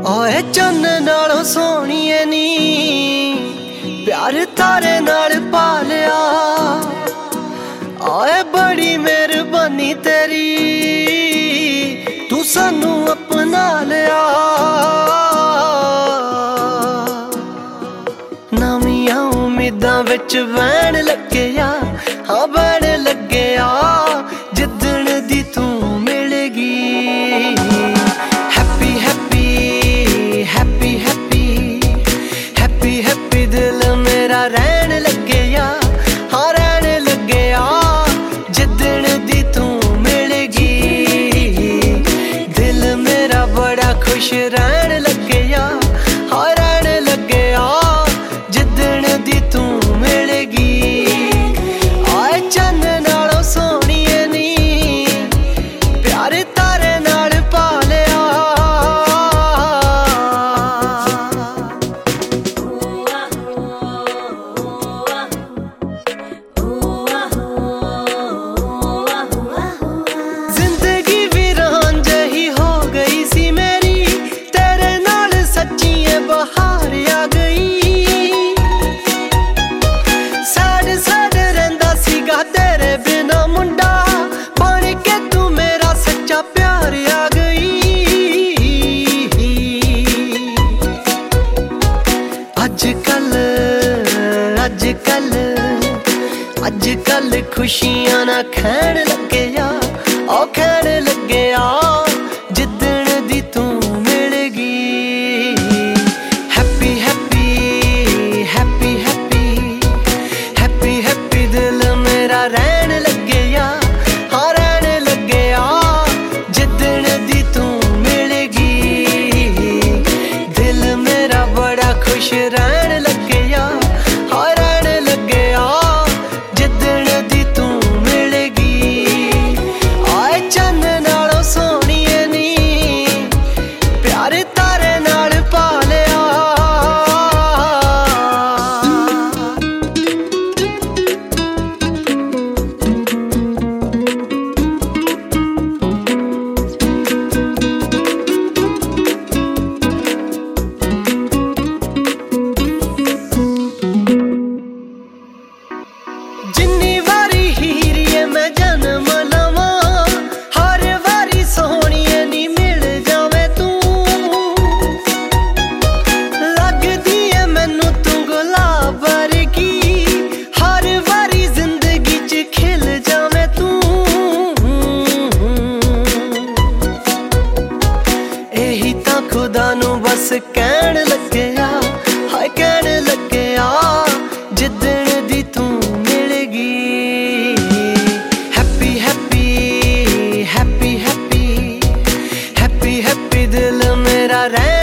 ओए चन्न नालों सोहणीए नी प्यार तारे नाल पा लिया। ओए बड़ी मेहरबानी तेरी तू सानू अपना लिया। नवीं उम्मीदां विच वैण लग्गिया, हाँ वैण लग्गिया जिद्दण दी तू मिलेगी। Happy happy happy happy happy happy दिल मेरा रहन लग्गिया, हाँ रहन लग्गिया जिद्दण दी तू मिलेगी। दिल मेरा बड़ा खुश रहन लग्गिया, हाँ रहन लग्गिया जिद्दण दी तू मिलेगी। आए चन्न नालों सोहणीए नी प्यार तारे नाल पा लिया। जिंदगी वीरान जही हो गई सी मेरी, तेरे नाल सच्चिए बहार आ गई। सैड सैड रहिंदा सीगा तेरे बिना मुंडा, बन के तू मेरा सच्चा प्यार आ गई। अजकल अजकल अजकल खुशियां ना खैण लग्गिया, ओ खैण लग्गिया जिद्दण दी तू मिलेगी। Happy happy happy happy happy happy दिल मेरा रहन लग्गिया, हाँ रहन लग्गिया जिद्दण दी तू मिलेगी। दिल मेरा बड़ा खुश रहन लग्गिया, हाँ रहन लग्गिया जिद्दण दी तू मिलेगी। आए चन्न नालों सोहणीए नी प्यार तारे नाल पा लिया। जिन्नी वारी हीरिए मैं जन्म लवां, हर वारी सोहणीए नी मिल जावे तू। लगदी है मैनू तू गुलाब वर्गी, हर वारी जिंदगी च खिल जावे तू। एही तां खुदा नू बस कहण लग्गिया, हाय कहण लग्गिया जिद्दण दी तू मिलेगी। Happy happy happy happy happy happy दिल मेरा रह